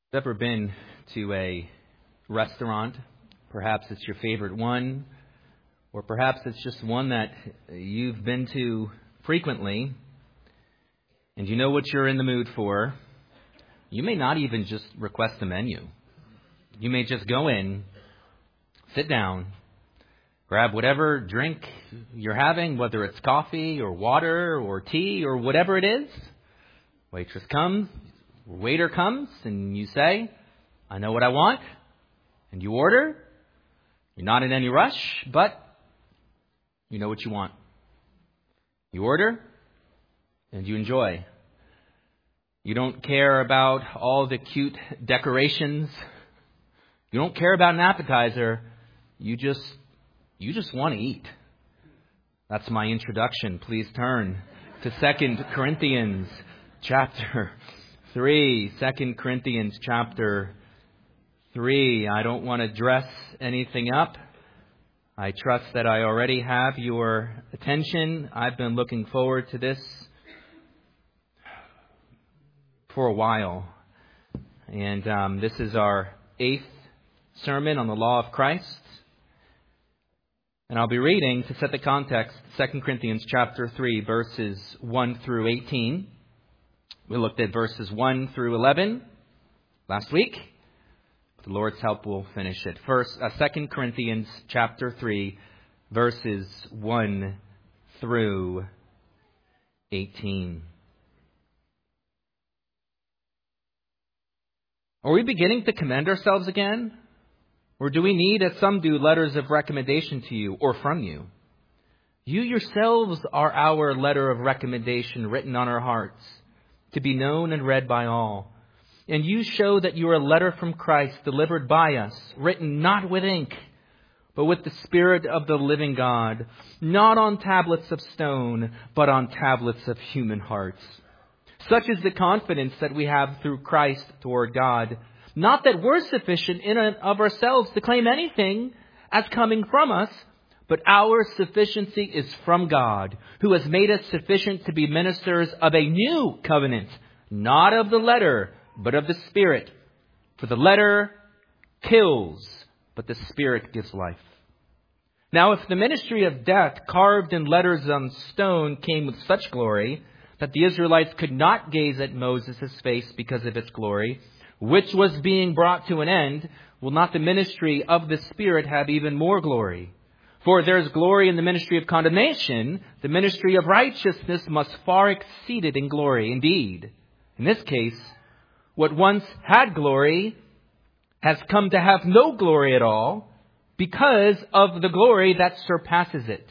Ever been to a restaurant? Perhaps it's your favorite one, or perhaps it's just one that you've been to frequently, and you know what you're in the mood for. You may not even just request a menu. You may just go in, sit down, grab whatever drink you're having, whether it's coffee or water or tea or whatever it is. Waitress comes. Waiter comes and you say, I know what I want. And you order. You're not in any rush, but you know what you want. You order and you enjoy. You don't care about all the cute decorations. You don't care about an appetizer. You just want to eat. That's my introduction. Please turn to 2 Corinthians chapter 3, 2 Corinthians chapter 3. I don't want to dress anything up. I trust that I already have your attention. I've been looking forward to this for a while. And this is our 8th sermon on the law of Christ. And I'll be reading, to set the context, 2 Corinthians chapter 3, verses 1 through 18. We looked at verses 1 through 11 last week. With the Lord's help, we'll finish it. First, 2 Corinthians chapter 3, verses 1 through 18. Are we beginning to commend ourselves again? Or do we need, as some do, letters of recommendation to you or from you? You yourselves are our letter of recommendation written on our hearts, to be known and read by all. And you show that you are a letter from Christ delivered by us, written not with ink, but with the Spirit of the living God, not on tablets of stone, but on tablets of human hearts. Such is the confidence that we have through Christ toward God. Not that we're sufficient in and of ourselves to claim anything as coming from us, but our sufficiency is from God, who has made us sufficient to be ministers of a new covenant, not of the letter, but of the Spirit. For the letter kills, but the Spirit gives life. Now, if the ministry of death carved in letters on stone came with such glory that the Israelites could not gaze at Moses' face because of its glory, which was being brought to an end, will not the ministry of the Spirit have even more glory? For if there is glory in the ministry of condemnation, the ministry of righteousness must far exceed it in glory. Indeed, in this case, what once had glory has come to have no glory at all because of the glory that surpasses it.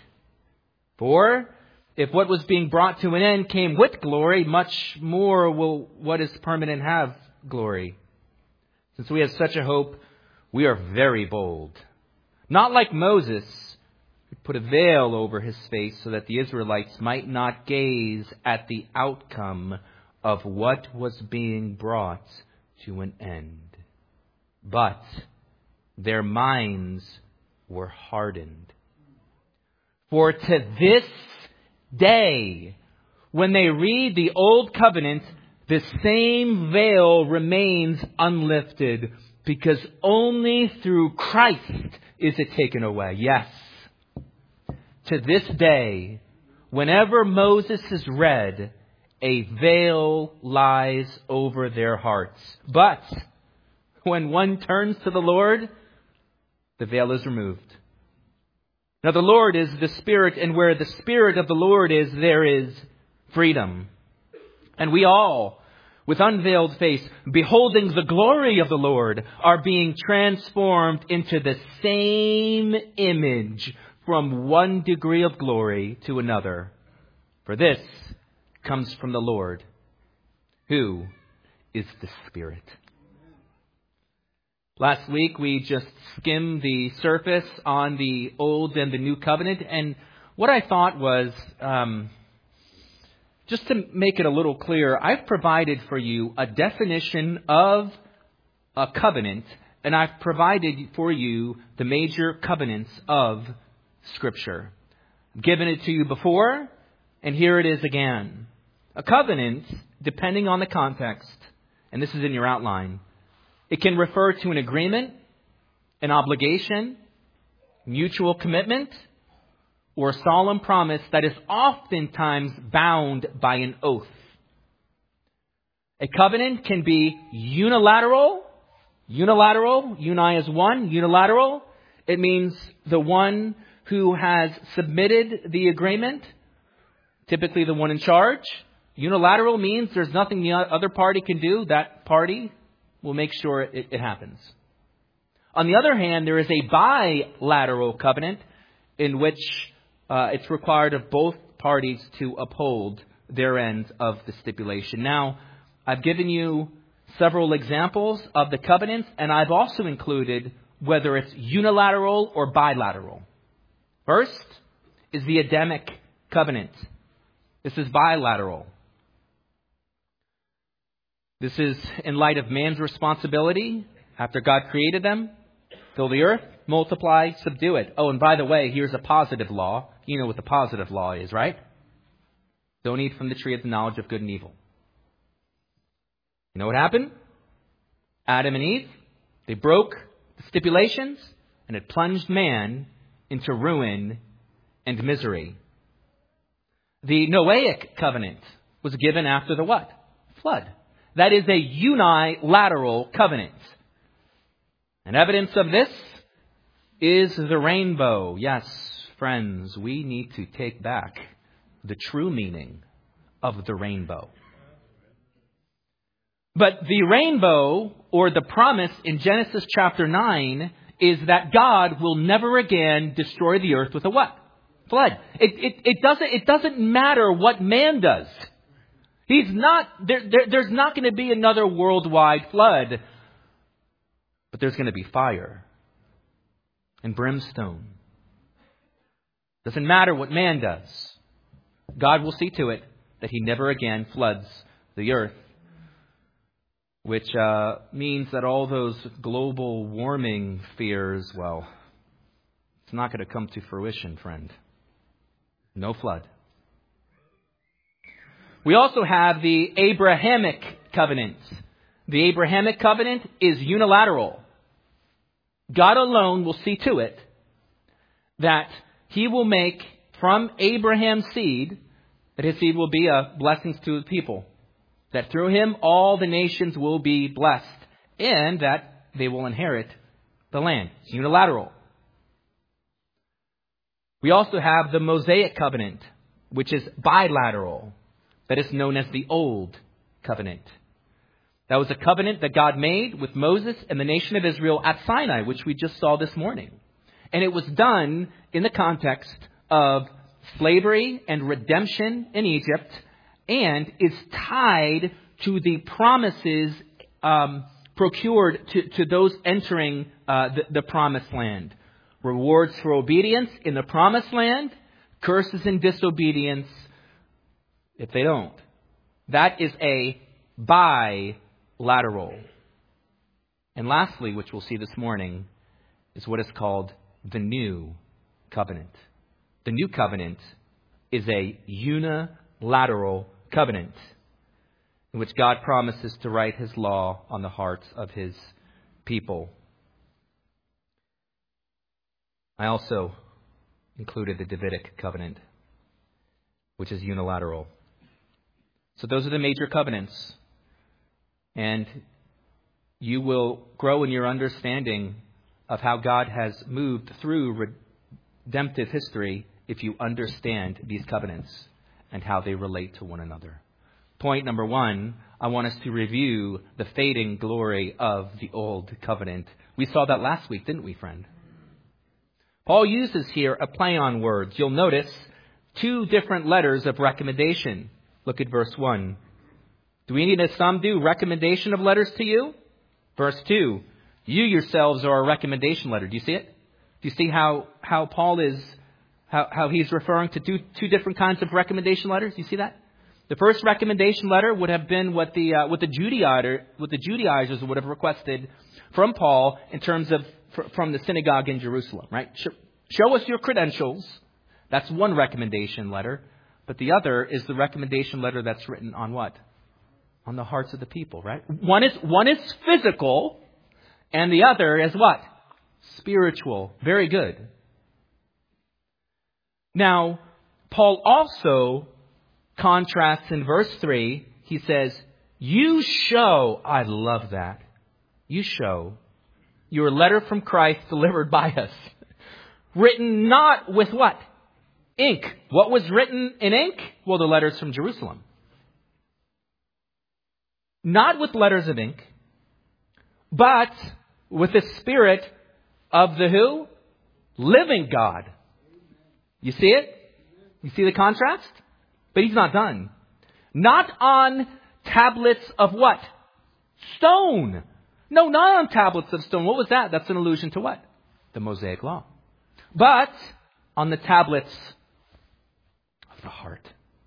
For if what was being brought to an end came with glory, much more will what is permanent have glory. Since we have such a hope, we are very bold. Not like Moses, who put a veil over his face so that the Israelites might not gaze at the outcome of what was being brought to an end. But their minds were hardened. For to this day, when they read the Old Covenant, the same veil remains unlifted, because only through Christ is it taken away. Yes. To this day, whenever Moses is read, a veil lies over their hearts. But when one turns to the Lord, the veil is removed. Now the Lord is the Spirit, and where the Spirit of the Lord is, there is freedom. And we all, with unveiled face, beholding the glory of the Lord, are being transformed into the same image from one degree of glory to another. For this comes from the Lord, who is the Spirit. Last week, we just skimmed the surface on the Old and the New Covenant. And what I thought was, just to make it a little clearer, I've provided for you a definition of a covenant, and I've provided for you the major covenants of Scripture. I've given it to you before, and here it is again. A covenant, depending on the context, and this is in your outline, It can refer to an agreement, an obligation, mutual commitment, or a solemn promise that is oftentimes bound by an oath. A covenant can be unilateral. Uni is one, unilateral. It means the one who has submitted the agreement, typically the one in charge. Unilateral means there's nothing the other party can do. That party will make sure it happens. On the other hand, there is a bilateral covenant in which it's required of both parties to uphold their end of the stipulation. Now, I've given you several examples of the covenants, and I've also included whether it's unilateral or bilateral. First is the Adamic covenant. This is bilateral. This is in light of man's responsibility after God created them. Fill the earth, multiply, subdue it. Oh, and by the way, here's a positive law. You know what the positive law is, right? Don't eat from the tree of the knowledge of good and evil. You know what happened? Adam and Eve, they broke the stipulations, and it plunged man into ruin and misery. The Noahic covenant was given after the what? Flood. That is a unilateral covenant. And evidence of this is the rainbow. Yes, friends, we need to take back the true meaning of the rainbow. But the rainbow, or the promise in Genesis chapter 9, is that God will never again destroy the earth with a what? Flood. It doesn't matter what man does. He's not, there's not going to be another worldwide flood. But there's going to be fire and brimstone. Doesn't matter what man does. God will see to it that he never again floods the earth. Which means that all those global warming fears, well, it's not going to come to fruition, friend. No flood. We also have the Abrahamic covenant. The Abrahamic covenant is unilateral. God alone will see to it that he will make from Abraham's seed, that his seed will be a blessing to the people. That through him all the nations will be blessed, and that they will inherit the land. It's unilateral. We also have the Mosaic covenant, which is bilateral. That is known as the Old Covenant. That was a covenant that God made with Moses and the nation of Israel at Sinai, which we just saw this morning. And it was done in the context of slavery and redemption in Egypt, and is tied to the promises procured to those entering the promised land. Rewards for obedience in the promised land, curses and disobedience if they don't. That is a bilateral. And lastly, which we'll see this morning, is what is called the New Covenant. The New Covenant is a unilateral covenant in which God promises to write his law on the hearts of his people. I also included the Davidic covenant, which is unilateral. So those are the major covenants. And you will grow in your understanding of how God has moved through redemptive history if you understand these covenants and how they relate to one another. Point number 1, I want us to review the fading glory of the Old Covenant. We saw that last week, didn't we, friend? Paul uses here a play on words. You'll notice 2 different letters of recommendation. Look at verse 1. Do we need, as some do, recommendation of letters to you? Verse 2. You yourselves are a recommendation letter. Do you see it? Do you see how Paul is, how he's referring to two different kinds of recommendation letters? Do you see that? The first recommendation letter would have been what the Judaizers would have requested from Paul in terms of from the synagogue in Jerusalem, right? Show us your credentials. That's one recommendation letter. But the other is the recommendation letter that's written on what? On the hearts of the people, right? One is physical, And the other is what? Spiritual. Very good. Now, Paul also contrasts in verse 3. He says, you show, I love that. You show your letter from Christ delivered by us. Written not with what? Ink. What was written in ink? Well, the letters from Jerusalem. Not with letters of ink, but with the Spirit of the who? Living God. You see it? You see the contrast? But he's not done. Not on tablets of what? Stone. No, not on tablets of stone. What was that? That's an allusion to what? The Mosaic Law. But on the tablets of the heart.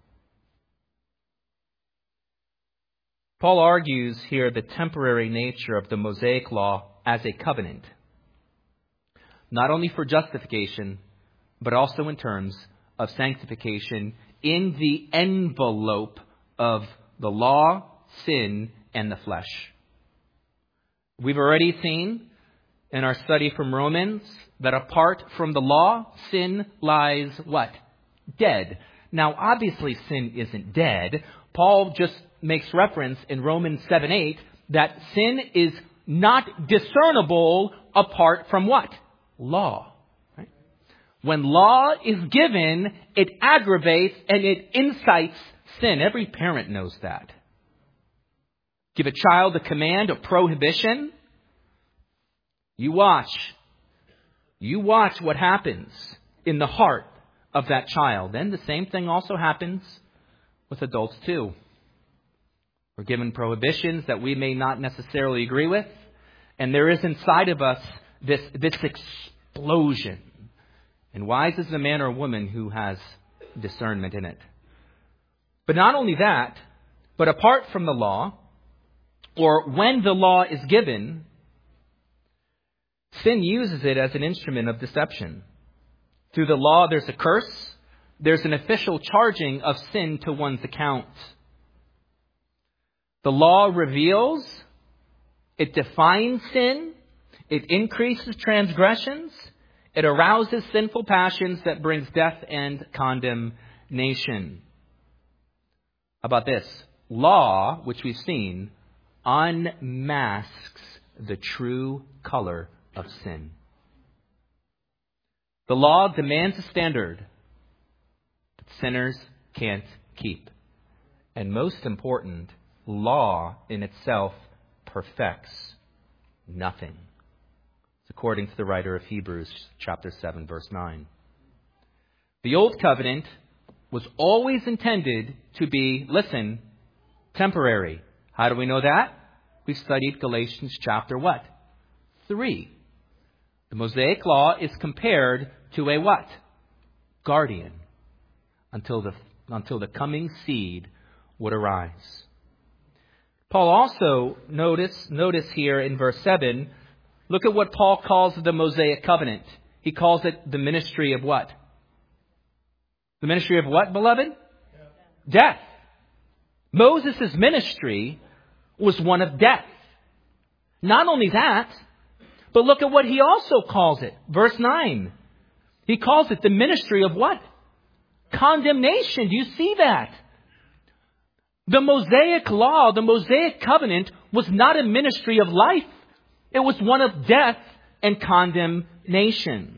Paul argues here the temporary nature of the Mosaic Law as a covenant. Not only for justification, but also in terms of sanctification in the envelope of the law, sin, and the flesh. We've already seen in our study from Romans that apart from the law, sin lies what? Dead. Now, obviously, sin isn't dead. Paul just makes reference in Romans 7:8 that sin is not discernible apart from what? Law. Right? When law is given, it aggravates and it incites sin. Every parent knows that. Give a child a command, a prohibition. You watch what happens in the heart of that child. And the same thing also happens with adults too. We're given prohibitions that we may not necessarily agree with. And there is inside of us this explosion. And wise is the man or woman who has discernment in it. But not only that, but apart from the law, or when the law is given, sin uses it as an instrument of deception. Through the law, there's a curse. There's an official charging of sin to one's account. The law reveals, it defines sin, it increases transgressions, it arouses sinful passions that brings death and condemnation. How about this? Law, which we've seen, unmasks the true color of sin. The law demands a standard that sinners can't keep. And most important, law in itself perfects nothing. It's according to the writer of Hebrews chapter 7, verse 9. The old covenant was always intended to be, listen, temporary. How do we know that? We've studied Galatians chapter what? 3. The Mosaic Law is compared to a what? Guardian. Until the coming seed would arise. Paul also, notice here in verse 7, look at what Paul calls the Mosaic covenant. He calls it the ministry of what? The ministry of what, beloved? Death. Moses' ministry was one of death. Not only that, but look at what he also calls it. Verse 9. He calls it the ministry of what? Condemnation. Do you see that? The Mosaic Law, the Mosaic covenant was not a ministry of life. It was one of death and condemnation.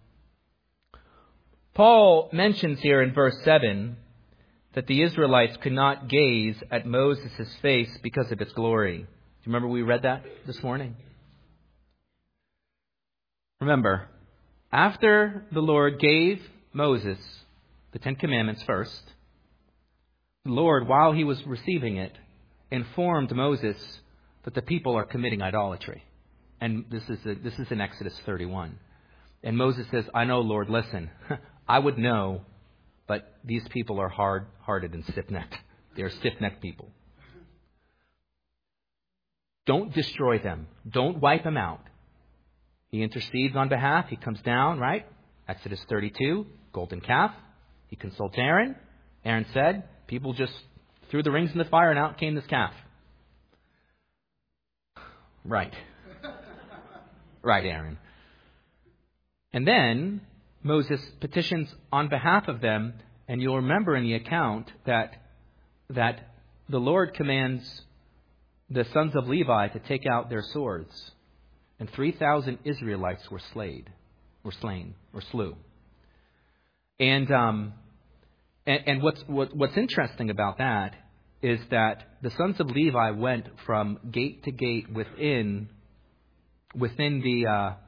Paul mentions here in verse 7 that the Israelites could not gaze at Moses' face because of its glory. Do you remember we read that this morning? Remember, after the Lord gave Moses the Ten Commandments first, the Lord, while he was receiving it, informed Moses that the people are committing idolatry. And this is in Exodus 31. And Moses says, I know, Lord, listen, I would know, but these people are hard-hearted and stiff-necked. They're stiff-necked people. Don't destroy them. Don't wipe them out. He intercedes on behalf. He comes down, right? Exodus 32, golden calf. He consults Aaron. Aaron said, people just threw the rings in the fire and out came this calf. Right. Right, Aaron. And then Moses petitions on behalf of them, and you'll remember in the account that the Lord commands the sons of Levi to take out their swords, and 3,000 Israelites were slew. And what's interesting about that is that the sons of Levi went from gate to gate within the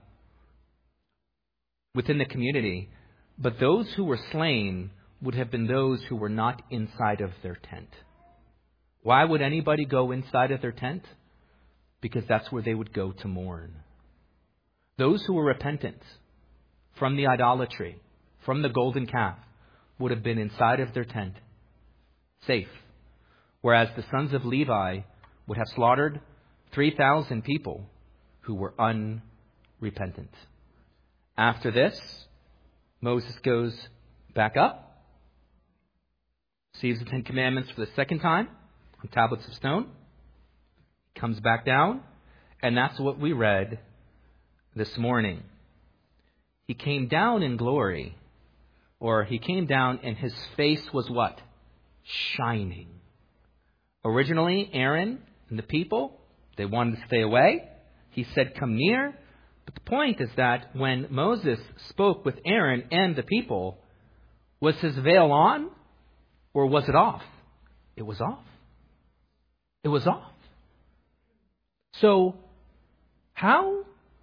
community, but those who were slain would have been those who were not inside of their tent. Why would anybody go inside of their tent? Because that's where they would go to mourn. Those who were repentant from the idolatry, from the golden calf, would have been inside of their tent, safe. Whereas the sons of Levi would have slaughtered 3,000 people who were unrepentant. After this, Moses goes back up, receives the Ten Commandments for the second time on tablets of stone, comes back down, and that's what we read this morning. He came down in glory, or he came down and his face was what? Shining. Originally, Aaron and the people, they wanted to stay away. He said, come near. But the point is that when Moses spoke with Aaron and the people, was his veil on or was it off? It was off. It was off. So, how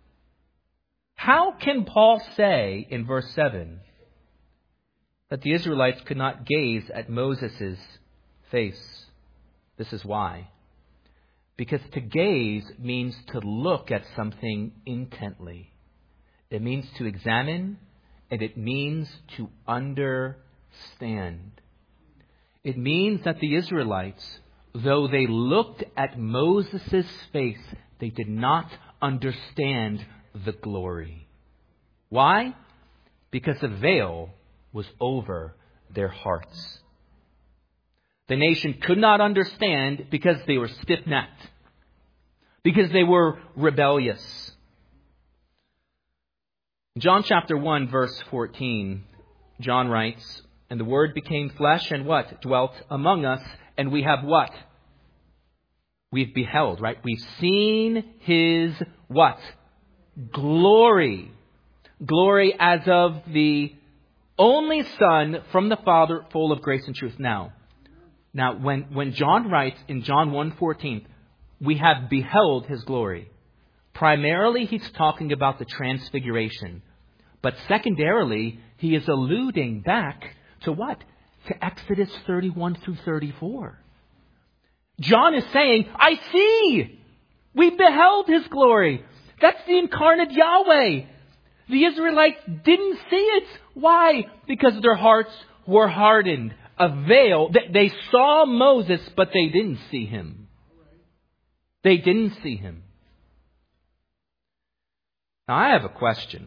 can Paul say in verse 7 that the Israelites could not gaze at Moses' face? This is why. Because to gaze means to look at something intently. It means to examine, and it means to understand. It means that the Israelites, though they looked at Moses' face, they did not understand the glory. Why? Because a veil was over their hearts. The nation could not understand because they were stiff-necked, because they were rebellious. John chapter 1, verse 14, John writes, and the Word became flesh and what? Dwelt among us, and we have what? We've beheld, right? We've seen His what? Glory. Glory as of the only Son from the Father, full of grace and truth. Now, when John writes in John 1:14, we have beheld His glory. Primarily, he's talking about the transfiguration. But secondarily, he is alluding back to what? To Exodus 31 through 34. John is saying, I see! We beheld His glory. That's the incarnate Yahweh. The Israelites didn't see it. Why? Because their hearts were hardened. A veil. They saw Moses, but they didn't see Him. They didn't see Him. Now, I have a question.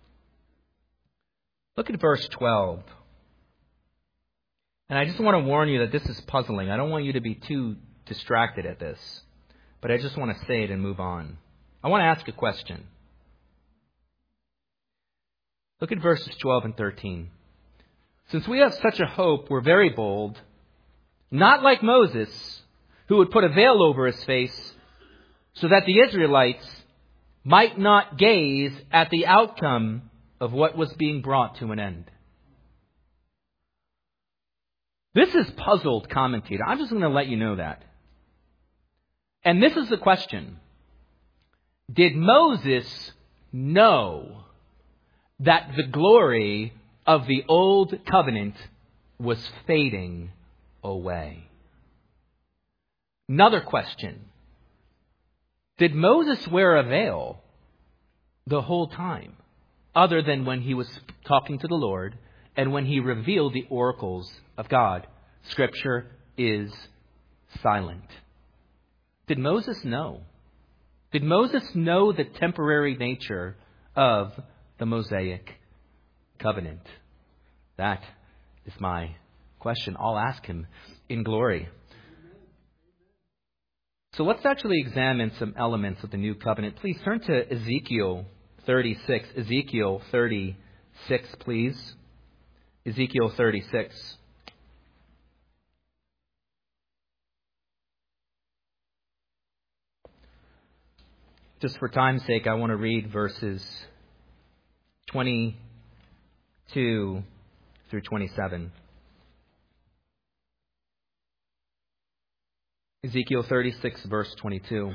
Look at verse 12. And I just want to warn you that this is puzzling. I don't want you to be too distracted at this. But I just want to say it and move on. I want to ask a question. Look at verses 12 and 13. Since we have such a hope, we're very bold, not like Moses, who would put a veil over his face so that the Israelites might not gaze at the outcome of what was being brought to an end. This is puzzled commentator. I'm just going to let you know that. And this is the question. Did Moses know that the glory of the old covenant was fading away? Another question. Did Moses wear a veil the whole time, other than when he was talking to the Lord and when he revealed the oracles of God? Scripture is silent. Did Moses know? Did Moses know the temporary nature of the Mosaic covenant? That is my question. I'll ask him in glory. So let's actually examine some elements of the new covenant. Please turn to Ezekiel 36. Ezekiel 36, please. Ezekiel 36. Just for time's sake, I want to read verses 22 through 27. Ezekiel 36, verse 22.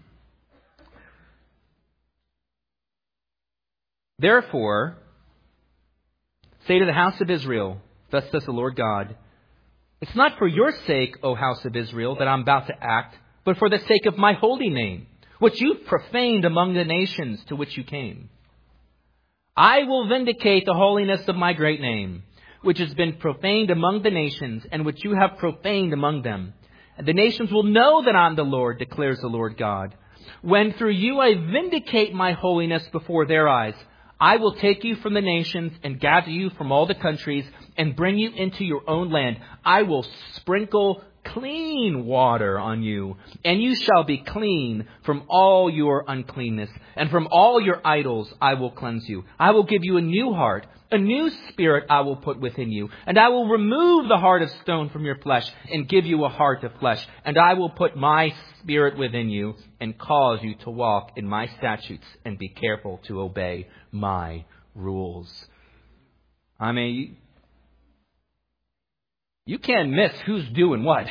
Therefore, say to the house of Israel, thus says the Lord God, it's not for your sake, O house of Israel, that I'm about to act, but for the sake of my holy name, which you've profaned among the nations to which you came. I will vindicate the holiness of my great name, which has been profaned among the nations, and which you have profaned among them. And the nations will know that I'm the Lord, declares the Lord God, when through you I vindicate my holiness before their eyes. I will take you from the nations and gather you from all the countries and bring you into your own land. I will sprinkle clean water on you, and you shall be clean from all your uncleanness, and from all your idols I will cleanse you. I will give you a new heart, a new spirit I will put within you, and I will remove the heart of stone from your flesh and give you a heart of flesh, and I will put my spirit within you and cause you to walk in my statutes and be careful to obey my rules. I mean, you can't miss who's doing what.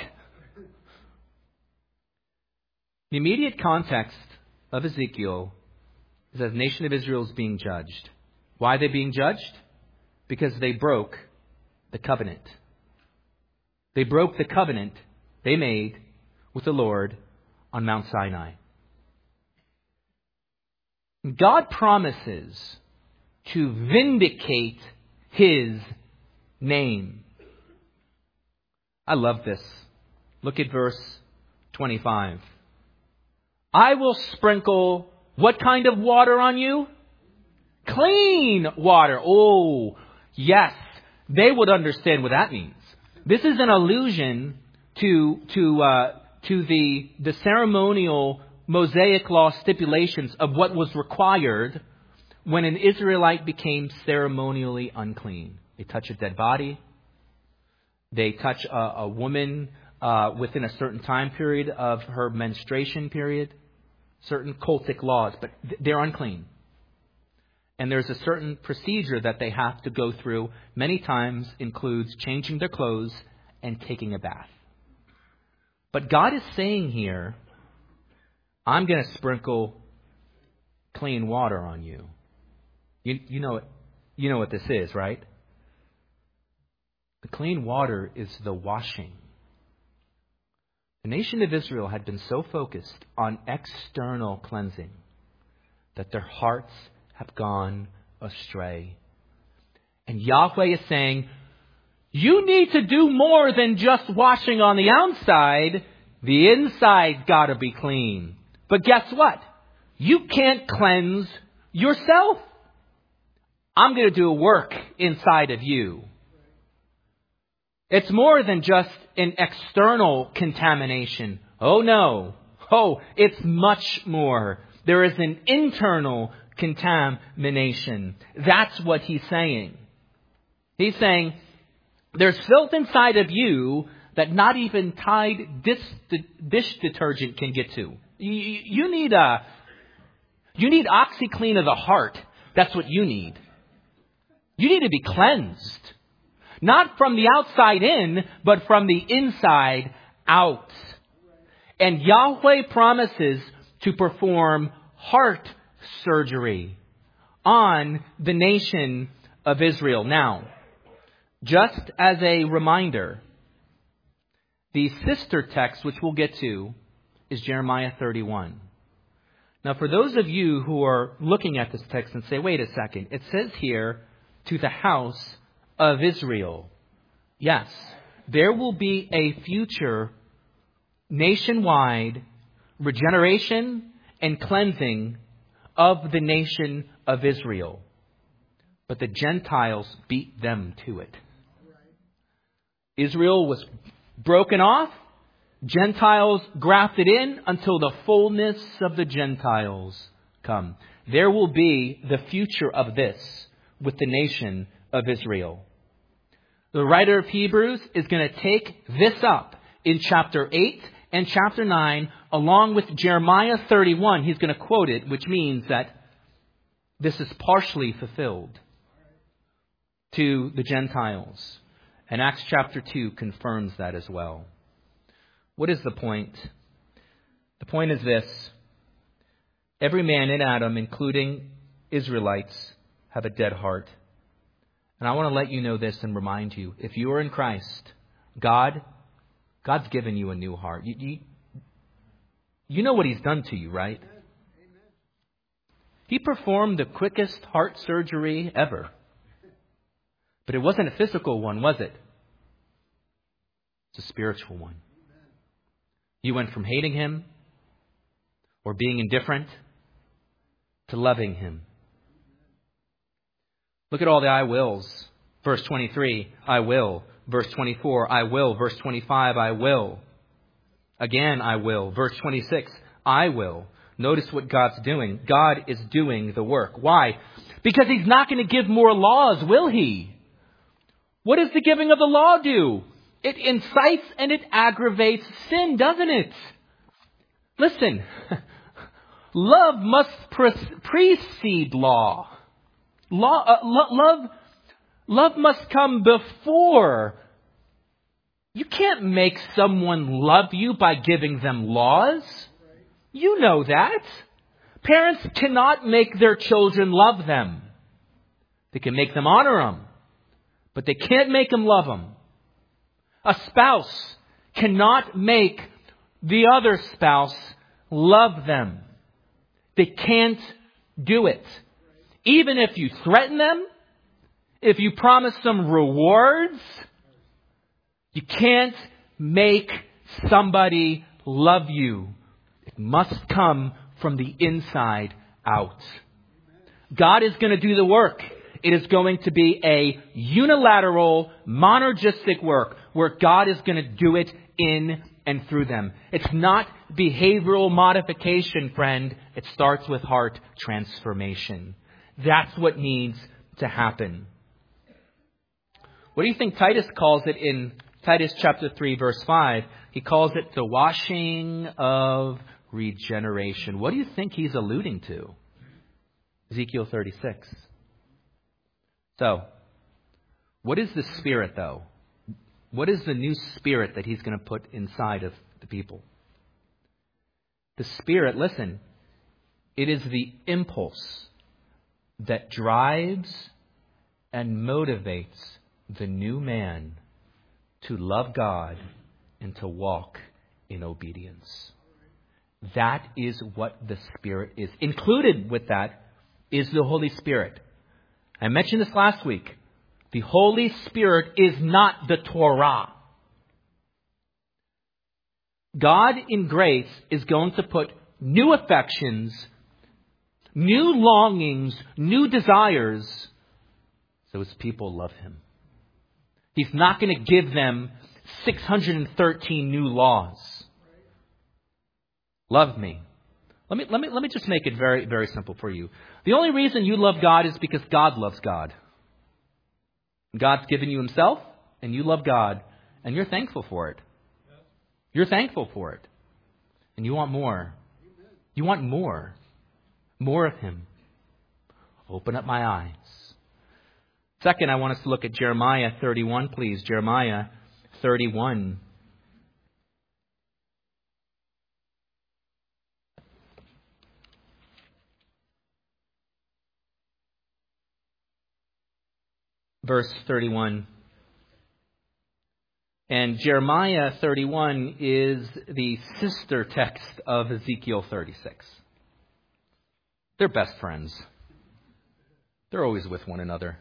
The immediate context of Ezekiel is that the nation of Israel is being judged. Why are they being judged? Because they broke the covenant. They broke the covenant they made with the Lord on Mount Sinai. God promises to vindicate His name. I love this. Look at verse 25. I will sprinkle what kind of water on you? Clean water. Oh, yes. They would understand what that means. This is an allusion to the ceremonial Mosaic law stipulations of what was required when an Israelite became ceremonially unclean. They touch a dead body. They touch a woman within a certain time period of her menstruation period. Certain cultic laws, but they're unclean. And there's a certain procedure that they have to go through. Many times includes changing their clothes and taking a bath. But God is saying here, I'm going to sprinkle clean water on you. You know what this is, right? The clean water is the washing. The nation of Israel had been so focused on external cleansing that their hearts have gone astray. And Yahweh is saying, you need to do more than just washing on the outside. The inside's got to be clean. But guess what? You can't cleanse yourself. I'm going to do a work inside of you. It's more than just an external contamination. Oh no. Oh, it's much more. There is an internal contamination. That's what he's saying. He's saying there's filth inside of you that not even Tide dish detergent can get to. You need OxyClean of the heart. That's what you need. You need to be cleansed. Not from the outside in, but from the inside out. And Yahweh promises to perform heart surgery on the nation of Israel. Now, just as a reminder, the sister text, which we'll get to, is Jeremiah 31. Now, for those of you who are looking at this text and say, wait a second, it says here, to the house of Israel. Yes, there will be a future nationwide regeneration and cleansing of the nation of Israel. But the Gentiles beat them to it. Israel was broken off. Gentiles grafted in until the fullness of the Gentiles come. There will be the future of this with the nation of Israel. The writer of Hebrews is going to take this up in chapter 8 and chapter 9, along with Jeremiah 31. He's going to quote it, which means that this is partially fulfilled to the Gentiles. And Acts chapter 2 confirms that as well. What is the point? The point is this. Every man in Adam, including Israelites, have a dead heart. And I want to let you know this and remind you. If you are in Christ, God's given you a new heart. You know what He's done to you, right? He performed the quickest heart surgery ever. But it wasn't a physical one, was it? It's a spiritual one. You went from hating Him or being indifferent to loving Him. Look at all the I wills. Verse 23, I will. Verse 24, I will. Verse 25, I will. Again, I will. Verse 26, I will. Notice what God's doing. God is doing the work. Why? Because He's not going to give more laws, will He? What does the giving of the law do? It incites and it aggravates sin, doesn't it? Listen, love must precede law. Love must come before. You can't make someone love you by giving them laws. You know that. Parents cannot make their children love them. They can make them honor them, but they can't make them love them. A spouse cannot make the other spouse love them. They can't do it. Even if you threaten them, if you promise them rewards, you can't make somebody love you. It must come from the inside out. God is going to do the work. It is going to be a unilateral, monergistic work where God is going to do it in and through them. It's not behavioral modification, friend. It starts with heart transformation. That's what needs to happen. What do you think Titus calls it in Titus chapter 3, verse 5? He calls it the washing of regeneration. What do you think he's alluding to? Ezekiel 36. So, what is the Spirit, though? What is the new Spirit that He's going to put inside of the people? The Spirit, listen, it is the impulse that drives and motivates the new man to love God and to walk in obedience. That is what the Spirit is. Included with that is the Holy Spirit. I mentioned this last week. The Holy Spirit is not the Torah. God in grace is going to put new affections, new longings, new desires, so His people love Him. He's not going to give them 613 new laws. Love me. Let me just make it very, very simple for you. The only reason you love God is because God loves God. God's given you Himself, and you love God, and you're thankful for it. You're thankful for it. And you want more. You want more. More of Him. Open up my eyes. Second, I want us to look at Jeremiah 31, please. Jeremiah 31. Verse 31. And Jeremiah 31 is the sister text of Ezekiel 36. They're best friends. They're always with one another.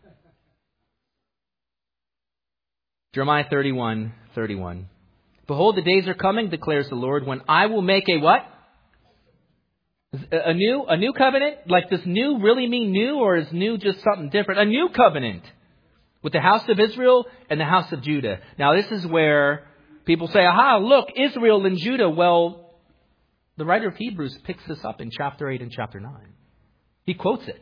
Jeremiah 31:31. Behold, the days are coming, declares the Lord, when I will make a what? A new covenant? Like, does new really mean new, or is new just something different? A new covenant with the house of Israel and the house of Judah. Now, this is where people say, aha, look, Israel and Judah. Well, the writer of Hebrews picks this up in chapter 8 and chapter 9. He quotes it.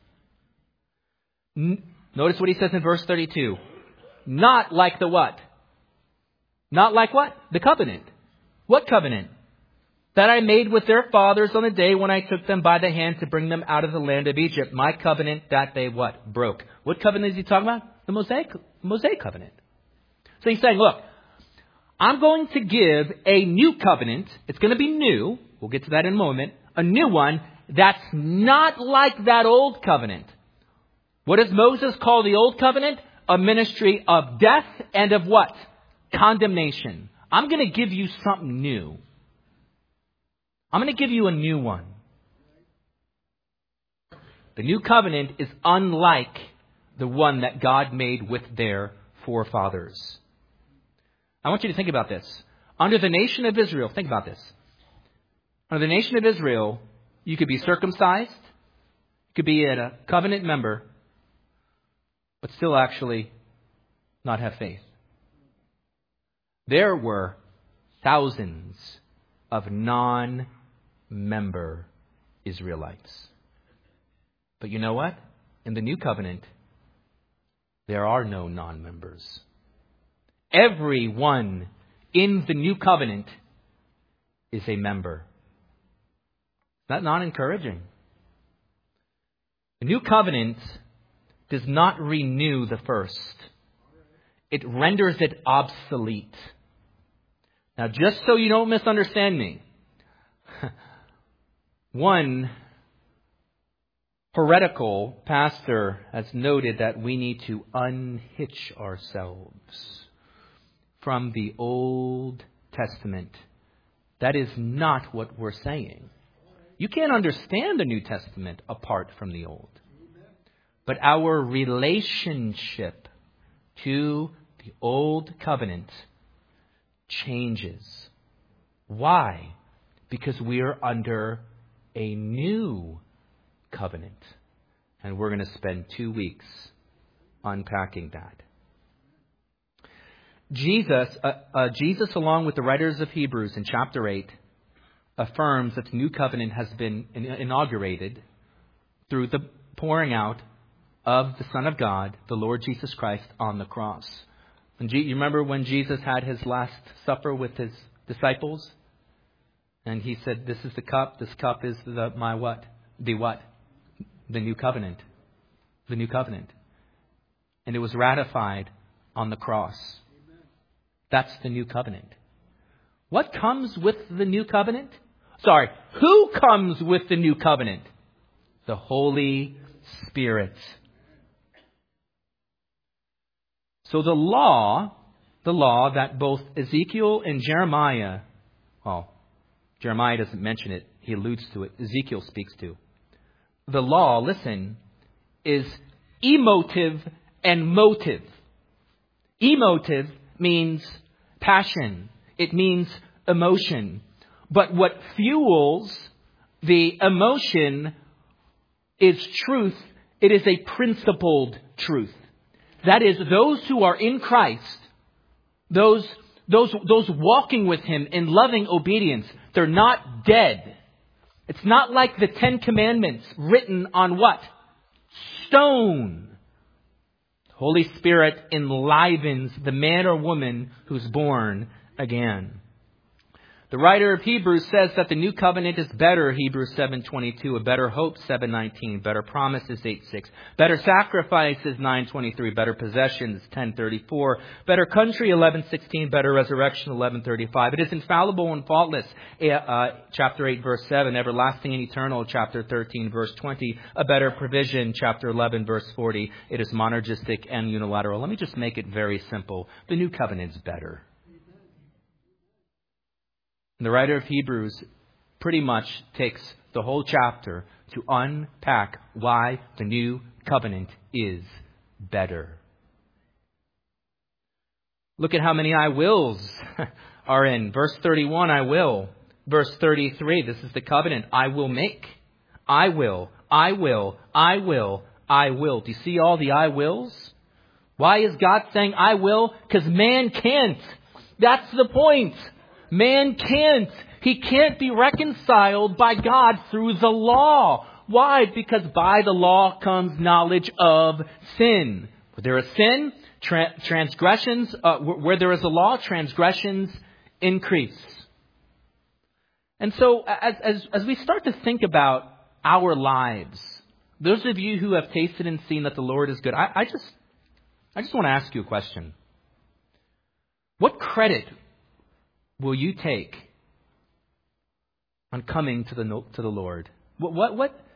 Notice what he says in verse 32. Not like the what? Not like what? The covenant. What covenant? That I made with their fathers on the day when I took them by the hand to bring them out of the land of Egypt. My covenant that they what? Broke. What covenant is he talking about? The Mosaic covenant. So he's saying, look, I'm going to give a new covenant. It's going to be new. We'll get to that in a moment. A new one that's not like that old covenant. What does Moses call the old covenant? A ministry of death and of what? Condemnation. I'm going to give you something new. I'm going to give you a new one. The new covenant is unlike the one that God made with their forefathers. I want you to think about this. Under the nation of Israel, think about this. Under the nation of Israel, you could be circumcised, you could be a covenant member, but still actually not have faith. There were thousands of non-member Israelites. But you know what? In the new covenant, there are no non-members. Everyone in the new covenant is a member. Is that not encouraging? The new covenant does not renew the first. It renders it obsolete. Now, just so you don't misunderstand me, one heretical pastor has noted that we need to unhitch ourselves from the Old Testament. That is not what we're saying. You can't understand the New Testament apart from the Old. But our relationship to the Old Covenant changes. Why? Because we're under a new covenant. And we're going to spend 2 weeks unpacking that. Jesus, along with the writers of Hebrews in chapter 8, affirms that the new covenant has been inaugurated through the pouring out of the Son of God, the Lord Jesus Christ, on the cross. And you remember when Jesus had his last supper with his disciples? And he said, this is the cup. This cup is my what? The what? The new covenant. The new covenant. And it was ratified on the cross. That's the new covenant. What comes with the new covenant? Sorry, who comes with the new covenant? The Holy Spirit. So the law that both Ezekiel and Jeremiah, well, Jeremiah doesn't mention it, he alludes to it, Ezekiel speaks to. The law, listen, is emotive and motive. Emotive means passion. It means emotion. But what fuels the emotion is truth. It is a principled truth. That is, those who are in Christ, those walking with Him in loving obedience, they're not dead. It's not like the 10 Commandments written on what? Stone. Holy Spirit enlivens the man or woman who's born again. The writer of Hebrews says that the new covenant is better, Hebrews 7:22, a better hope, 7:19, better promises, 8:6, better sacrifices, 9:23, better possessions, 10:34, better country, 11:16, better resurrection, 11:35. It is infallible and faultless, chapter 8, verse 7, everlasting and eternal, chapter 13, verse 20, a better provision, chapter 11, verse 40. It is monergistic and unilateral. Let me just make it very simple. The new covenant is better. And the writer of Hebrews pretty much takes the whole chapter to unpack why the new covenant is better. Look at how many I wills are in. Verse 31, I will. Verse 33, this is the covenant. I will make. I will. I will. I will. I will. Do you see all the I wills? Why is God saying I will? Because man can't. That's the point. Man can't. He can't be reconciled by God through the law. Why? Because by the law comes knowledge of sin. Where there is sin, transgressions, where there is a law, transgressions increase. And so as we start to think about our lives, those of you who have tasted and seen that the Lord is good, I just want to ask you a question. What credit will you take on coming to the Lord? What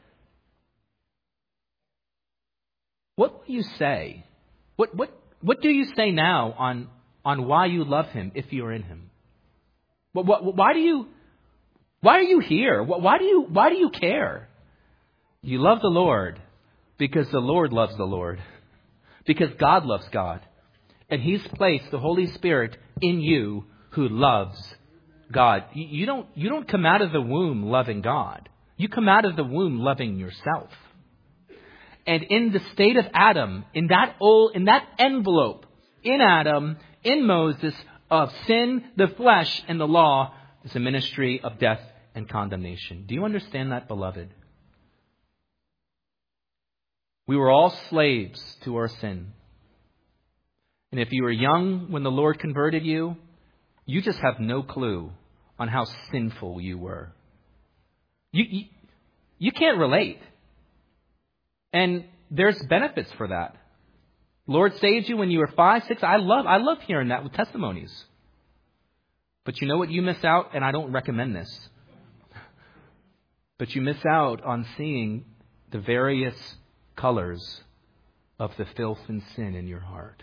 will you say? What do you say now on why you love Him if you are in Him? Why are you here? Why do you care? You love the Lord because the Lord loves the Lord. Because God loves God. And He's placed the Holy Spirit in you who loves God. You don't come out of the womb loving God. You come out of the womb loving yourself. And in the state of Adam, in that envelope, in Adam, in Moses, of sin, the flesh, and the law, is a ministry of death and condemnation. Do you understand that, beloved? We were all slaves to our sin. And if you were young when the Lord converted you, you just have no clue on how sinful you were. You can't relate. And there's benefits for that. Lord saved you when you were 5, 6. I love hearing that with testimonies. But you know what you miss out? And I don't recommend this. But you miss out on seeing the various colors of the filth and sin in your heart.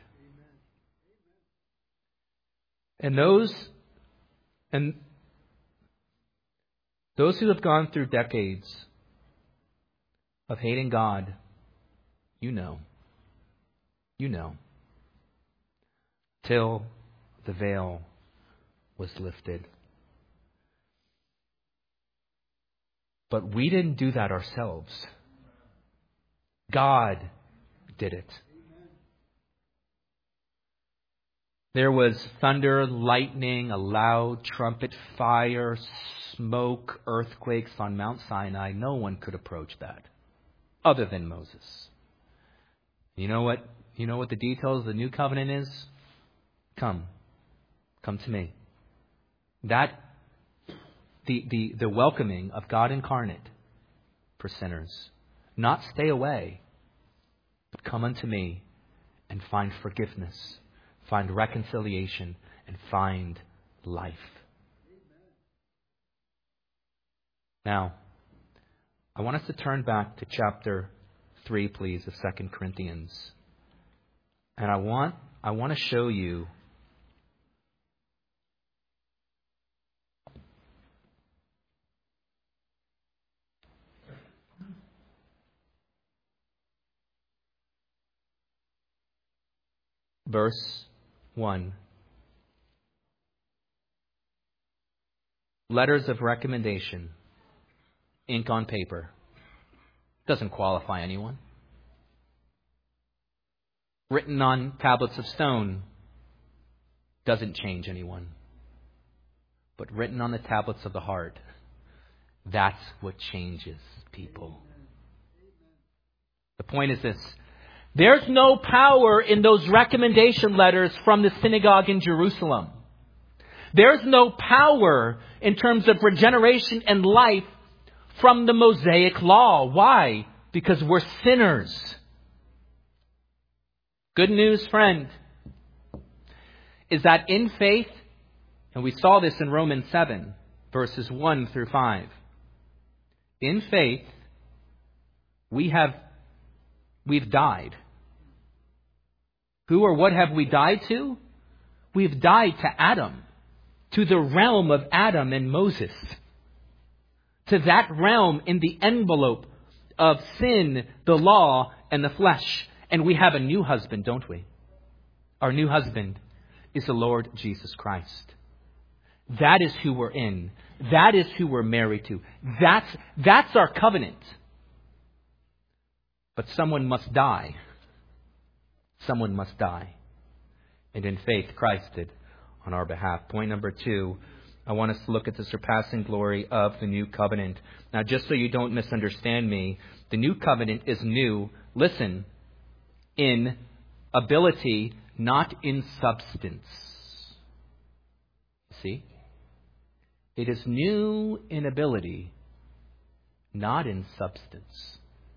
And those who have gone through decades of hating God, you know, till the veil was lifted. But we didn't do that ourselves. God did it. There was thunder, lightning, a loud trumpet, fire, smoke, earthquakes on Mount Sinai. No one could approach that other than Moses. You know what the details of the new covenant is? Come to me. That the welcoming of God incarnate for sinners. Not stay away, but come unto me and find forgiveness, find reconciliation, and find life. Now, I want us to turn back to chapter 3, please, of 2 Corinthians. And I want to show you verse 1. Letters of recommendation. Ink on paper. Doesn't qualify anyone. Written on tablets of stone. Doesn't change anyone. But written on the tablets of the heart. That's what changes people. The point is this. There's no power in those recommendation letters from the synagogue in Jerusalem. There's no power in terms of regeneration and life from the Mosaic law. Why? Because we're sinners. Good news, friend, is that in faith, and we saw this in Romans 7, verses 1 through 5. In faith, we've died. Who or what have we died to? We've died to Adam, to the realm of Adam and Moses, to that realm in the envelope of sin, the law, and the flesh. And we have a new husband, don't we? Our new husband is the Lord Jesus Christ. That is who we're in. That is who we're married to. That's our covenant. But someone must die. Someone must die. And in faith, Christ did on our behalf. Point number 2, I want us to look at the surpassing glory of the new covenant. Now, just so you don't misunderstand me, the new covenant is new, listen, in ability, not in substance. See? It is new in ability, not in substance.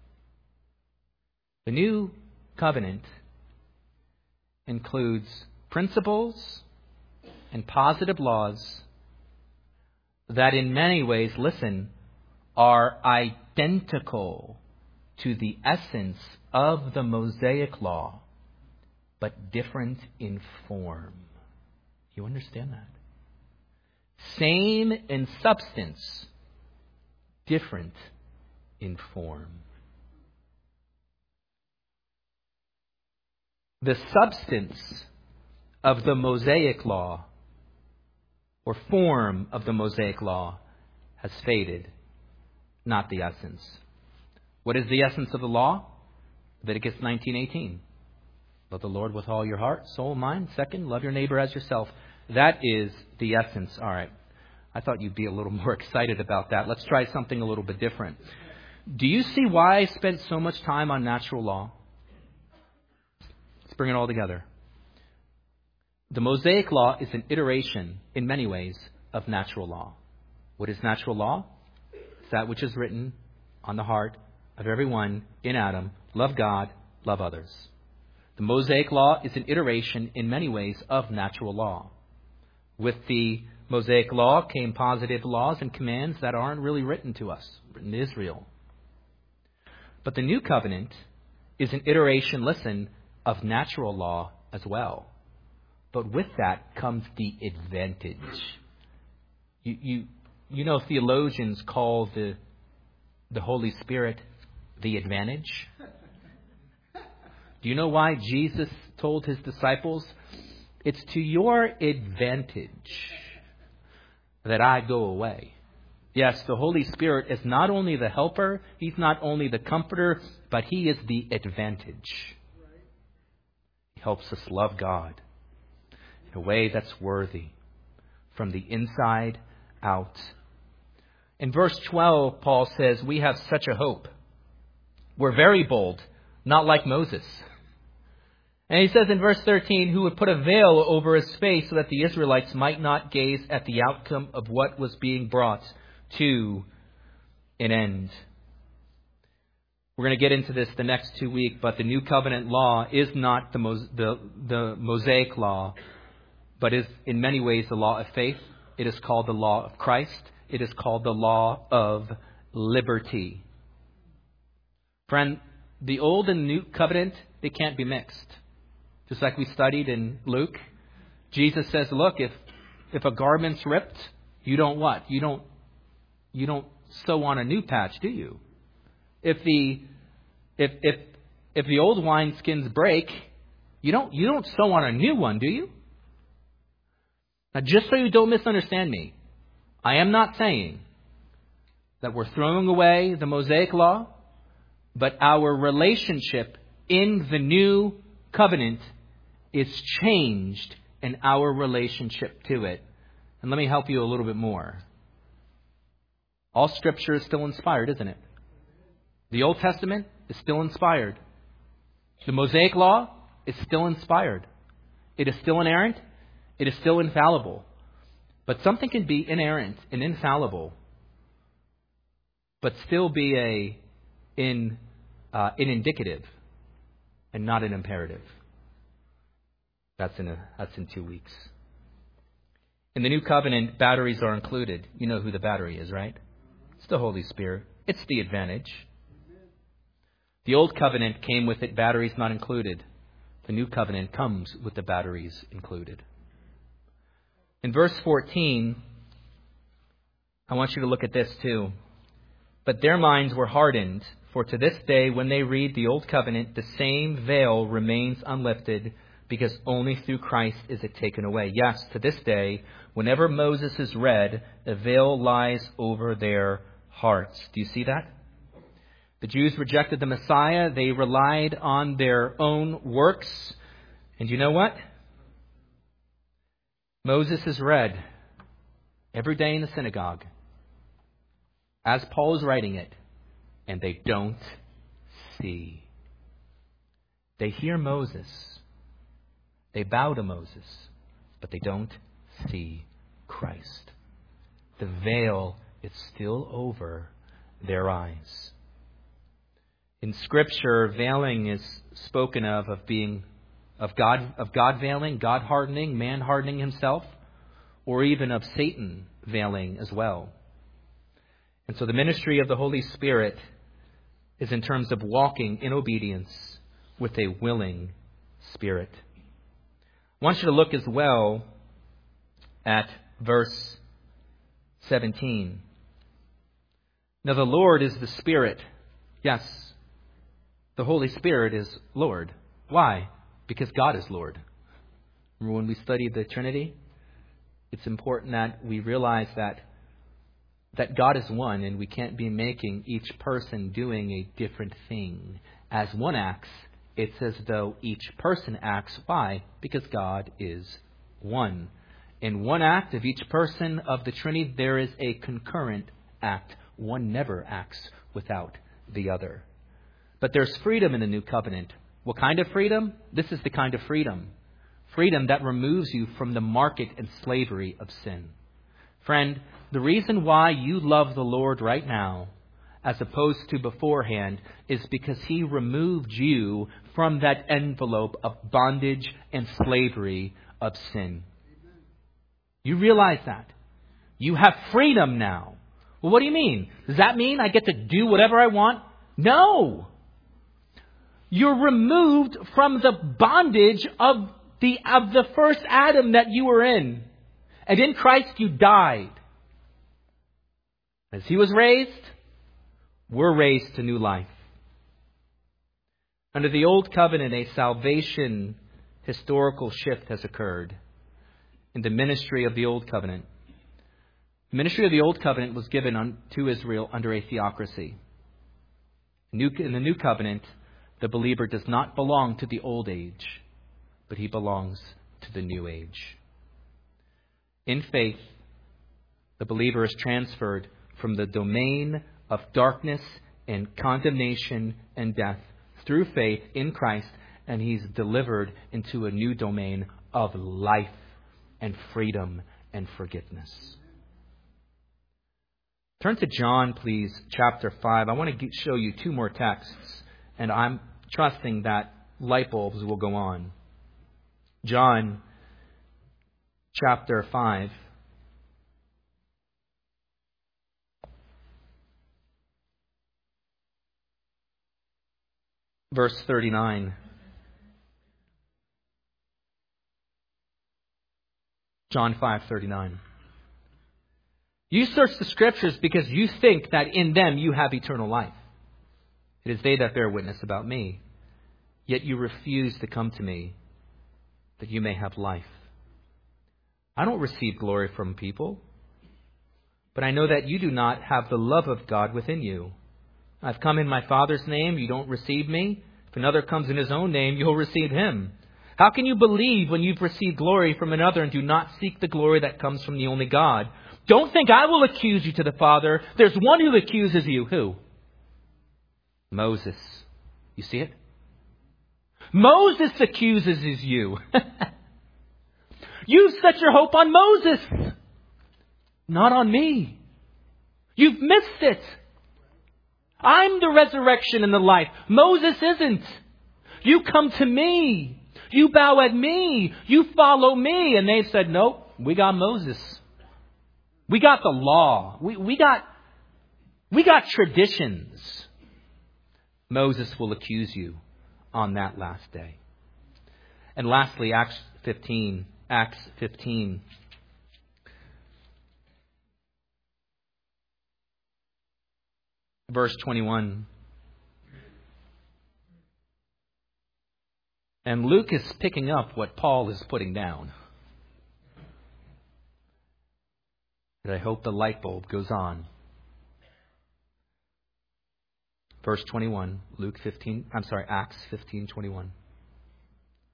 The new covenant includes principles and positive laws that in many ways, listen, are identical to the essence of the Mosaic law, but different in form. You understand that? Same in substance, different in form. The substance of the Mosaic law, or form of the Mosaic law, has faded, not the essence. What is the essence of the law? Leviticus 19:18. Love the Lord with all your heart, soul, mind. Second, love your neighbor as yourself. That is the essence. All right. I thought you'd be a little more excited about that. Let's try something a little bit different. Do you see why I spent so much time on natural law? Let's bring it all together. The Mosaic law is an iteration, in many ways, of natural law. What is natural law? It's that which is written on the heart of everyone in Adam. Love God, love others. The Mosaic law is an iteration, in many ways, of natural law. With the Mosaic law came positive laws and commands that aren't really written to us, written to Israel. But the new covenant is an iteration, listen, of natural law as well. But with that comes the advantage. You know, theologians call the Holy Spirit the advantage. Do you know why Jesus told his disciples, it's to your advantage that I go away? Yes, the Holy Spirit is not only the helper, he's not only the comforter, but he is the advantage. He helps us love God in a way that's worthy from the inside out. In verse 12, Paul says, we have such a hope. We're very bold, not like Moses. And he says in verse 13, who would put a veil over his face so that the Israelites might not gaze at the outcome of what was being brought to an end. We're going to get into this the next 2 weeks, but the New Covenant law is not the Mosaic law, but is in many ways the law of faith. It is called the law of Christ. It is called the law of liberty. Friend, the Old and New Covenant, they can't be mixed. Just like we studied in Luke, Jesus says, look, if a garment's ripped, you don't what? You don't sew on a new patch, do you? If the old wineskins break, you don't sew on a new one, do you? Now, just so you don't misunderstand me, I am not saying that we're throwing away the Mosaic law, but our relationship in the new covenant is changed in our relationship to it. And let me help you a little bit more. All Scripture is still inspired, isn't it? The Old Testament is still inspired. The Mosaic law is still inspired. It is still inerrant. It is still infallible. But something can be inerrant and infallible, but still be an indicative and not an imperative. That's in 2 weeks. In the New Covenant, batteries are included. You know who the battery is, right? It's the Holy Spirit. It's the advantage. The Old Covenant came with it, batteries not included. The New Covenant comes with the batteries included. In verse 14, I want you to look at this too. But their minds were hardened, for to this day, when they read the Old Covenant, the same veil remains unlifted, because only through Christ is it taken away. Yes, to this day, whenever Moses is read, a veil lies over their hearts. Do you see that? The Jews rejected the Messiah. They relied on their own works. And you know what? Moses is read, every day in the synagogue, as Paul is writing it, and they don't see. They hear Moses. They bow to Moses, but they don't see Christ. The veil is still over their eyes. In Scripture, veiling is spoken of being of God veiling, God hardening, man hardening himself, or even of Satan veiling as well. And so the ministry of the Holy Spirit is in terms of walking in obedience with a willing spirit. I want you to look as well at verse 17. Now the Lord is the Spirit. Yes, the Holy Spirit is Lord. Why? Because God is Lord. Remember when we studied the Trinity? It's important that we realize that God is one, and we can't be making each person doing a different thing. As one acts, it's as though each person acts. Why? Because God is one. In one act of each person of the Trinity, there is a concurrent act. One never acts without the other. But there's freedom in the new covenant. What kind of freedom? This is the kind of freedom. Freedom that removes you from the market and slavery of sin. Friend, the reason why you love the Lord right now, as opposed to beforehand, is because He removed you from that envelope of bondage and slavery of sin. You realize that. You have freedom now. Well, what do you mean? Does that mean I get to do whatever I want? No! You're removed from the bondage of the first Adam that you were in. And in Christ you died. As He was raised, we're raised to new life. Under the Old Covenant, a salvation historical shift has occurred in the ministry of the Old Covenant. The ministry of the Old Covenant was given to Israel under a theocracy. In the New Covenant, the believer does not belong to the old age, but he belongs to the new age. In faith, the believer is transferred from the domain of darkness and condemnation and death through faith in Christ, and he's delivered into a new domain of life and freedom and forgiveness. Turn to John, please, chapter 5. I want to show you two more texts, and I'm trusting that light bulbs will go on. John, chapter 5. Verse 39. John 5:39. You search the Scriptures because you think that in them you have eternal life. It is they that bear witness about me. Yet you refuse to come to me, that you may have life. I don't receive glory from people, but I know that you do not have the love of God within you. I've come in my Father's name, you don't receive me. If another comes in his own name, you'll receive him. How can you believe when you've received glory from another and do not seek the glory that comes from the only God? Don't think I will accuse you to the Father. There's one who accuses you. Who? Moses. You see it? Moses accuses you. You've set your hope on Moses, not on me. You've missed it. I'm the resurrection and the life. Moses isn't. You come to me. You bow at me. You follow me. And they said, nope, we got Moses. We got the law. We got traditions. Moses will accuse you on that last day. And lastly, Acts 15. Verse 21. And Luke is picking up what Paul is putting down. And I hope the light bulb goes on. Verse 21, Acts 15:21.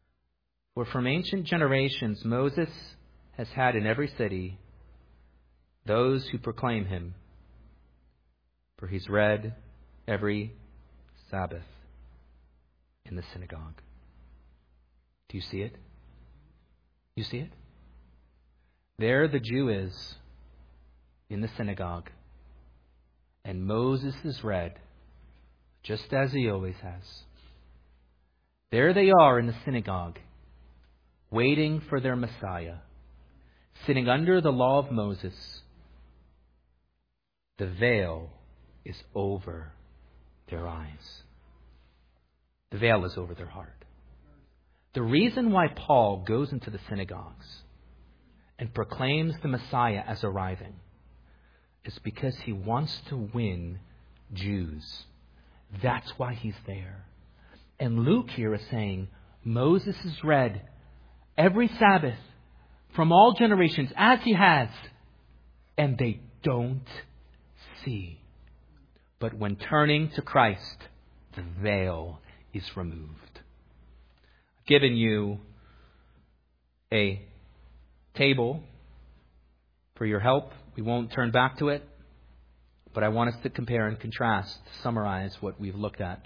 For from ancient generations Moses has had in every city those who proclaim him, for he's read every Sabbath in the synagogue. Do you see it? You see it? There the Jew is in the synagogue, and Moses is read just as he always has. There they are in the synagogue, waiting for their Messiah, sitting under the law of Moses. The veil is over their eyes. The veil is over their heart. The reason why Paul goes into the synagogues and proclaims the Messiah as arriving is because he wants to win Jews. That's why he's there. And Luke here is saying, Moses is read every Sabbath from all generations as he has, and they don't see. But when turning to Christ, the veil is removed. I've given you a table for your help. We won't turn back to it, but I want us to compare and contrast, to summarize what we've looked at.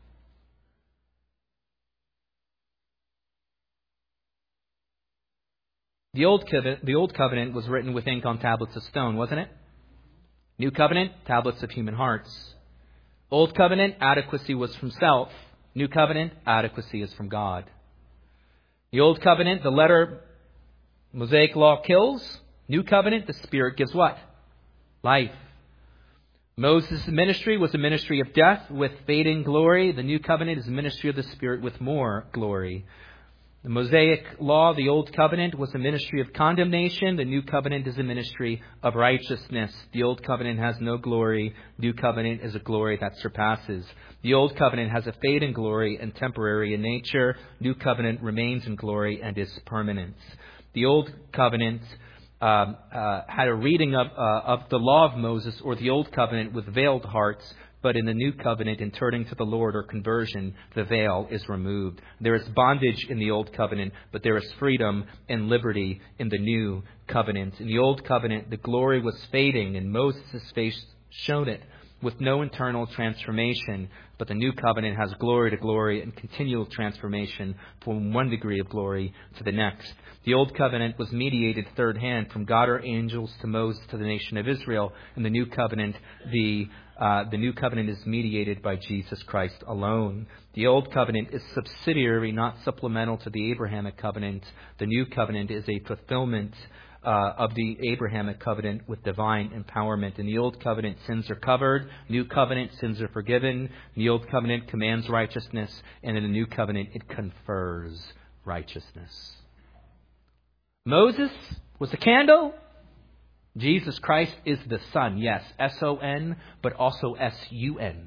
The Old Covenant was written with ink on tablets of stone, wasn't it? New Covenant, tablets of human hearts. Old Covenant, adequacy was from self. New Covenant, adequacy is from God. The Old Covenant, the letter, Mosaic law kills. New Covenant, the Spirit gives what? Life. Moses' ministry was a ministry of death with fading glory. The New Covenant is a ministry of the Spirit with more glory. The Mosaic law, the Old Covenant, was a ministry of condemnation. The New Covenant is a ministry of righteousness. The Old Covenant has no glory. New Covenant is a glory that surpasses. The Old Covenant has a fading glory and temporary in nature. New Covenant remains in glory and is permanent. The Old Covenant had a reading of the law of Moses, or the Old Covenant, with veiled hearts. But in the New Covenant, in turning to the Lord or conversion, the veil is removed. There is bondage in the Old Covenant, but there is freedom and liberty in the New Covenant. In the Old Covenant, the glory was fading, and Moses' face showed it, with no internal transformation. But the New Covenant has glory to glory and continual transformation from one degree of glory to the next. The Old Covenant was mediated third hand from God or angels to Moses to the nation of Israel. In the New Covenant, the New Covenant is mediated by Jesus Christ alone. The Old Covenant is subsidiary, not supplemental to the Abrahamic Covenant. The New Covenant is a fulfillment of the Abrahamic Covenant with divine empowerment. In the Old Covenant, sins are covered. New Covenant, sins are forgiven. The Old Covenant commands righteousness, and in the New Covenant, it confers righteousness. Moses was a candle. Jesus Christ is the sun. Yes, S-O-N, but also S-U-N.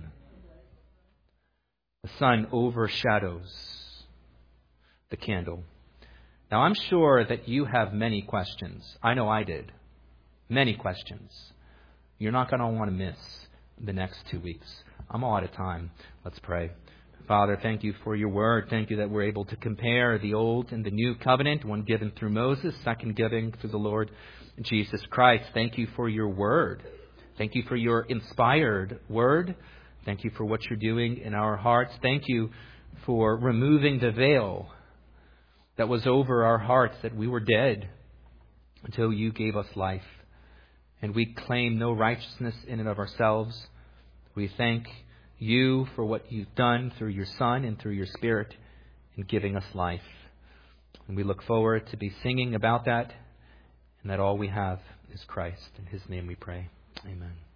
The sun overshadows the candle. Now, I'm sure that you have many questions. I know I did. Many questions. You're not going to want to miss the next 2 weeks. I'm all out of time. Let's pray. Father, thank you for your word. Thank you that we're able to compare the Old and the New Covenant, one given through Moses, second given through the Lord Jesus Christ. Thank you for your word. Thank you for your inspired word. Thank you for what you're doing in our hearts. Thank you for removing the veil that was over our hearts, that we were dead until you gave us life. And we claim no righteousness in and of ourselves. We thank you for what you've done through your Son and through your Spirit in giving us life. And we look forward to be singing about that, and that all we have is Christ. In his name we pray. Amen.